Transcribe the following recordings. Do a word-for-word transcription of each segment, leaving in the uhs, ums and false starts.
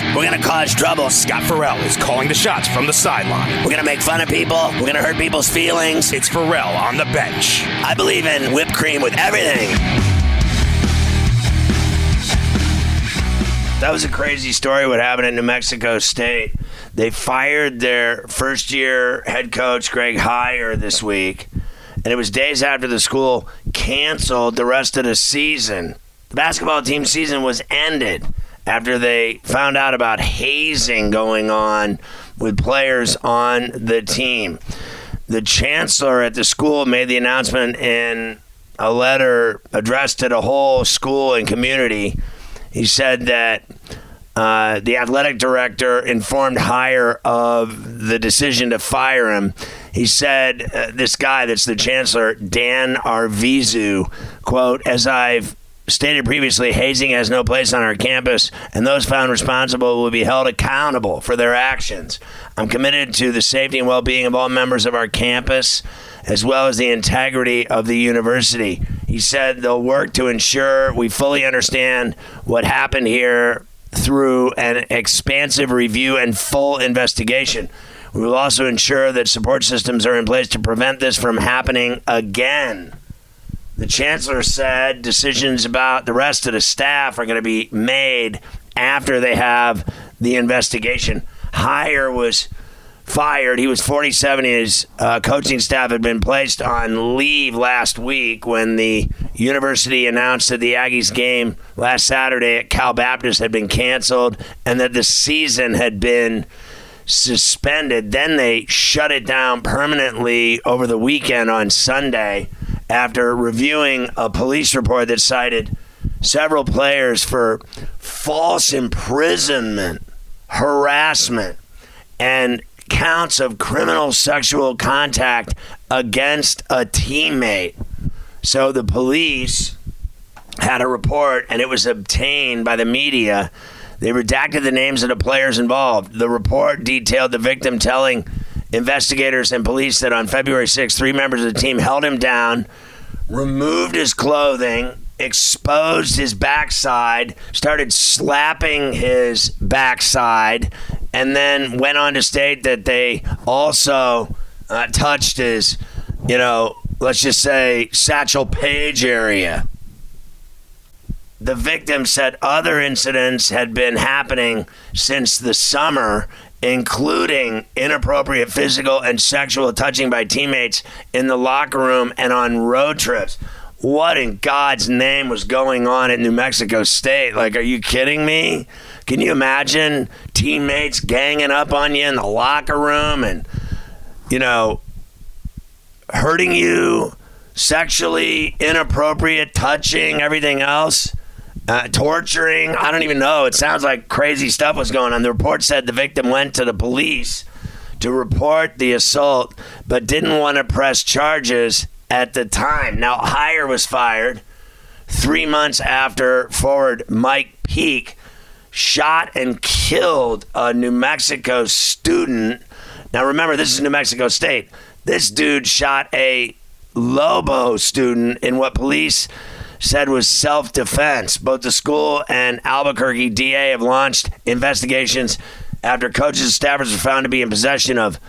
We're going to cause trouble. Scott Farrell is calling the shots from the sideline. We're going to make fun of people. We're going to hurt people's feelings. It's Farrell on the bench. I believe in whipped cream with everything. That was a crazy story what happened at New Mexico State. They fired their first-year head coach, Greg Heiar, this week. And it was days after the school canceled the rest of the season. The basketball team season was ended after they found out about hazing going on with players on the team. The chancellor at the school made the announcement in a letter addressed to the whole school and community. He said that uh, the athletic director informed Heiar of the decision to fire him. He said, uh, this guy that's the chancellor, Dan Arvizu, quote, "As I've stated previously, hazing has no place on our campus, and those found responsible will be held accountable for their actions. I'm committed to the safety and well-being of all members of our campus, as well as the integrity of the university." He said they'll work to ensure we fully understand what happened here through an expansive review and full investigation. We will also ensure that support systems are in place to prevent this from happening again. The chancellor said decisions about the rest of the staff are going to be made after they have the investigation. Heiar was fired. He was forty-seven. His uh, coaching staff had been placed on leave last week when the university announced that the Aggies game last Saturday at Cal Baptist had been canceled and that the season had been suspended. Then they shut it down permanently over the weekend on Sunday after reviewing a police report that cited several players for false imprisonment, harassment, and counts of criminal sexual contact against a teammate. So the police had a report, and it was obtained by the media. They redacted the names of the players involved. The report detailed the victim telling investigators and police that on February sixth, three members of the team held him down, removed his clothing, exposed his backside, started slapping his backside, and then went on to state that they also uh, touched his, you know, let's just say, Satchel Paige area. The victim said other incidents had been happening since the summer, including inappropriate physical and sexual touching by teammates in the locker room and on road trips. What in God's name was going on at New Mexico State? Like, are you kidding me? Can you imagine teammates ganging up on you in the locker room and, you know, hurting you, sexually inappropriate touching, everything else? Uh, torturing, I don't even know. It sounds like crazy stuff was going on. The report said the victim went to the police to report the assault, but didn't want to press charges at the time. Now, Heiar was fired three months after forward Mike Peake shot and killed a New Mexico student. Now, remember, this is New Mexico State. This dude shot a Lobo student in what police said was self-defense. Both the school and Albuquerque D A have launched investigations after coaches and staffers were found to be in possession of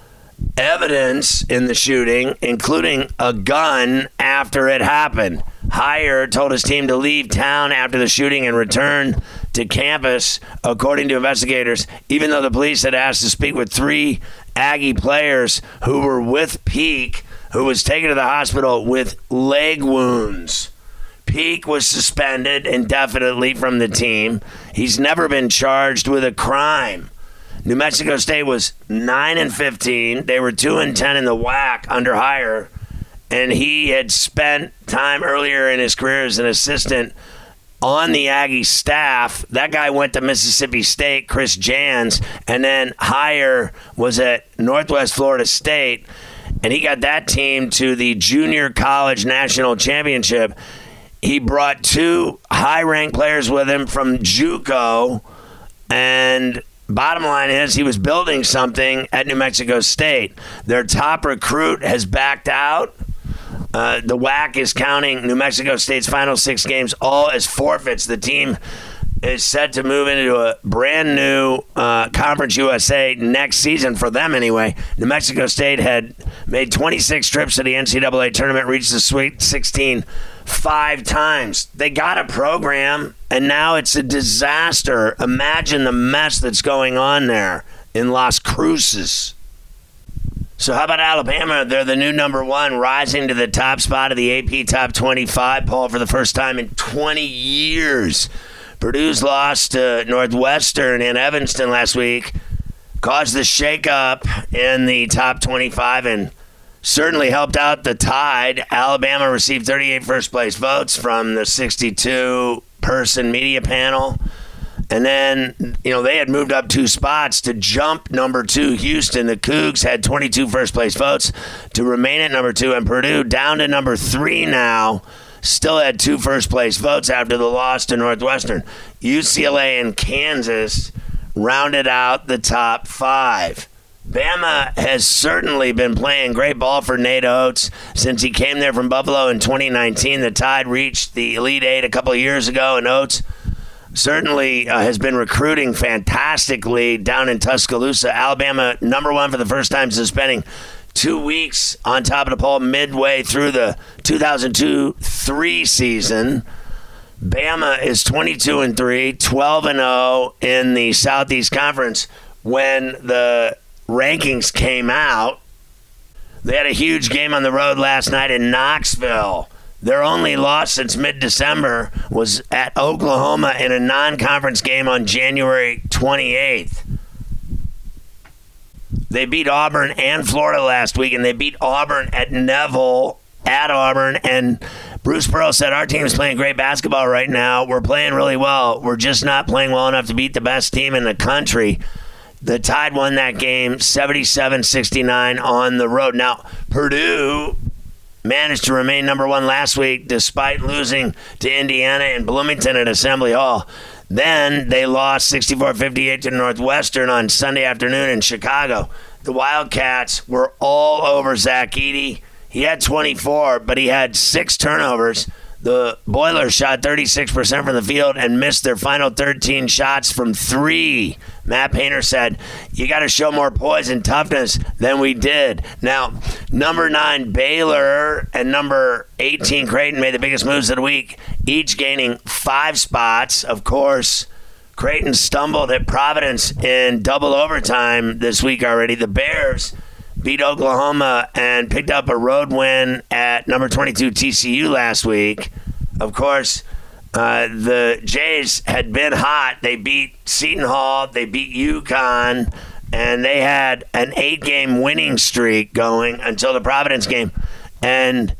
evidence in the shooting, including a gun after it happened. Heiar told his team to leave town after the shooting and return to campus, according to investigators, even though the police had asked to speak with three Aggie players who were with Peake, who was taken to the hospital with leg wounds. Peake was suspended indefinitely from the team. He's never been charged with a crime. New Mexico State was nine and fifteen. They were two and ten in the W A C under Heiar, and he had spent time earlier in his career as an assistant on the Aggie staff. That guy went to Mississippi State, Chris Jans, and then Heiar was at Northwest Florida State, and he got that team to the Junior College National Championship. He brought two high-ranked players with him from JUCO, and bottom line is he was building something at New Mexico State. Their top recruit has backed out. Uh, the W A C is counting New Mexico State's final six games all as forfeits. The team is set to move into a brand new uh, Conference U S A next season, for them anyway. New Mexico State had made twenty-six trips to the N C double A tournament, reached the Sweet sixteen five times. They got a program, and now it's a disaster. Imagine the mess that's going on there in Las Cruces. So how about Alabama? They're the new number one, rising to the top spot of the A P Top twenty-five poll for the first time in twenty years. Purdue's loss to Northwestern in Evanston last week caused the shakeup in the top twenty-five and certainly helped out the Tide. Alabama received thirty-eight first-place votes from the sixty-two person media panel. And then, you know, they had moved up two spots to jump number two, Houston. The Cougs had twenty-two first-place votes to remain at number two. And Purdue, down to number three now, still had two first-place votes after the loss to Northwestern. U C L A and Kansas rounded out the top five. Bama has certainly been playing great ball for Nate Oates since he came there from Buffalo in twenty nineteen. The Tide reached the Elite Eight a couple of years ago, and Oates certainly uh, has been recruiting fantastically down in Tuscaloosa. Alabama, number one for the first time since spending two weeks on top of the poll midway through the two thousand two three season. Bama is twenty-two and three, twelve and oh in the Southeast Conference. When the rankings came out, they had a huge game on the road last night in Knoxville. Their only loss since mid-December was at Oklahoma in a non-conference game on January twenty-eighth. They beat Auburn and Florida last week, and they beat Auburn at Neville, at Auburn. And Bruce Pearl said, our team is playing great basketball right now. We're playing really well. We're just not playing well enough to beat the best team in the country. The Tide won that game seventy-seven sixty-nine on the road. Now, Purdue managed to remain number one last week despite losing to Indiana and Bloomington at Assembly Hall. Then they lost sixty-four fifty-eight to Northwestern on Sunday afternoon in Chicago. The Wildcats were all over Zach Edey. He had twenty-four, but he had six turnovers. The Boilers shot thirty-six percent from the field and missed their final thirteen shots from three. Matt Painter said, you got to show more poise and toughness than we did. Now, number nine, Baylor, and number eighteen, Creighton, made the biggest moves of the week, each gaining five spots. Of course, Creighton stumbled at Providence in double overtime this week already. The Bears beat Oklahoma and picked up a road win at number twenty-two T C U last week. Of course, uh, the Jays had been hot. They beat Seton Hall. They beat UConn. And they had an eight-game winning streak going until the Providence game. And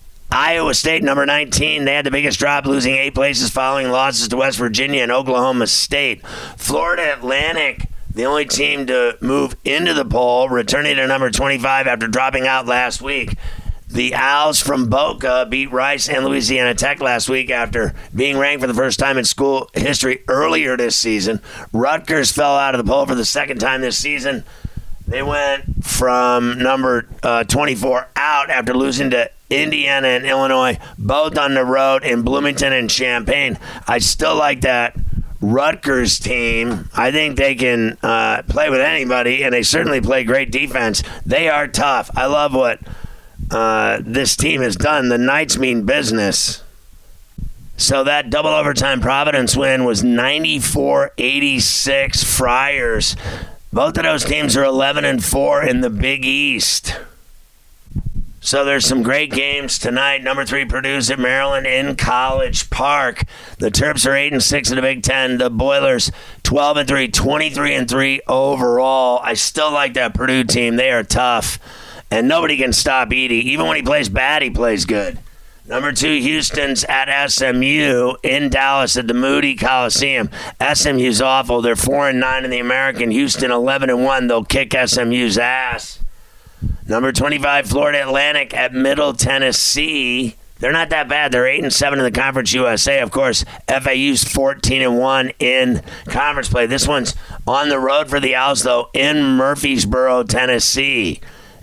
Iowa State, number nineteen, they had the biggest drop, losing eight places following losses to West Virginia and Oklahoma State. Florida Atlantic, the only team to move into the poll, returning to number twenty-five after dropping out last week. The Owls from Boca beat Rice and Louisiana Tech last week after being ranked for the first time in school history earlier this season. Rutgers fell out of the poll for the second time this season. They went from number uh, twenty-four out after losing to Indiana and Illinois, both on the road in Bloomington and Champaign. I still like that Rutgers team. I think they can uh, play with anybody, and they certainly play great defense. They are tough. I love what uh, this team has done. The Knights mean business. So that double overtime Providence win was ninety-four eighty-six Friars. Both of those teams are eleven and four in the Big East. So there's some great games tonight. Number three, Purdue's at Maryland in College Park. The Terps are eight and six in the Big Ten. The Boilers twelve and three, twenty-three and three overall. I still like that Purdue team. They are tough, and nobody can stop Edey. Even when he plays bad, he plays good. Number two, Houston's at S M U in Dallas at the Moody Coliseum. S M U's awful. They're four and nine in the American. Houston eleven and one. They'll kick S M U's ass. Number twenty-five, Florida Atlantic at Middle Tennessee. They're not that bad. They're eight and seven in the Conference U S A. Of course, F A U's fourteen and one in conference play. This one's on the road for the Owls, though, in Murfreesboro, Tennessee.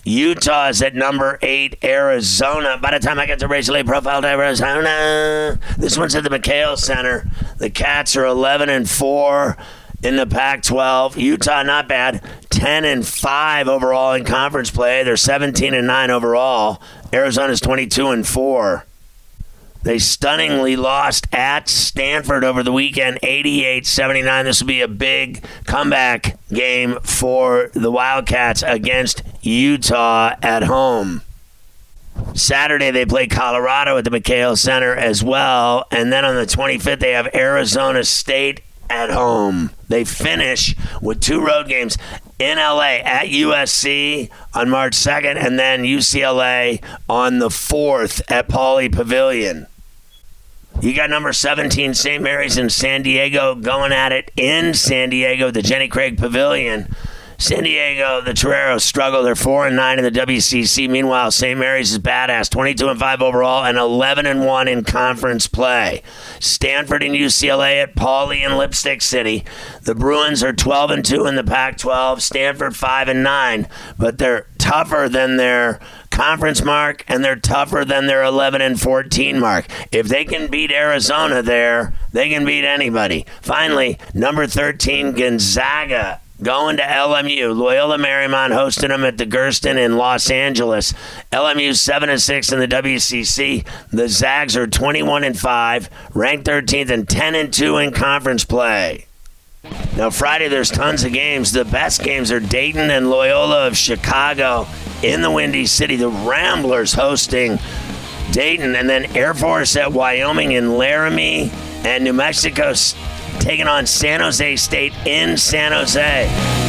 Utah is at number eight, Arizona. By the time I get to racially profiled Arizona, this one's at the McHale Center. The Cats are eleven and four in the Pac twelve. Utah, not bad, ten and five overall in conference play. They're seventeen and nine overall. Arizona's twenty-two and four. They stunningly lost at Stanford over the weekend, eighty-eight seventy-nine. This will be a big comeback game for the Wildcats against Utah at home. Saturday, they play Colorado at the McHale Center as well. And then on the twenty-fifth, they have Arizona State at home. They finish with two road games in L A at U S C on March second, and then U C L A on the fourth at Pauley Pavilion. You got number seventeen, Saint Mary's in San Diego, going at it in San Diego, the Jenny Craig Pavilion. San Diego, the Toreros struggle. They're four and nine in the W C C. Meanwhile, Saint Mary's is badass, twenty-two and five overall and eleven and one in conference play. Stanford and U C L A at Pauley and Lipstick City. The Bruins are twelve and two in the Pac twelve. Stanford five and nine, but they're tougher than their conference mark, and they're tougher than their eleven and fourteen mark. If they can beat Arizona there, they can beat anybody. Finally, number thirteen, Gonzaga, going to L M U. Loyola Marymount hosting them at the Gersten in Los Angeles. L M U seven and six in the W C C. The Zags are twenty-one and five, ranked thirteenth, and ten and two in conference play. Now, Friday, there's tons of games. The best games are Dayton and Loyola of Chicago in the Windy City. The Ramblers hosting Dayton, and then Air Force at Wyoming in Laramie, and New Mexico taking on San Jose State in San Jose.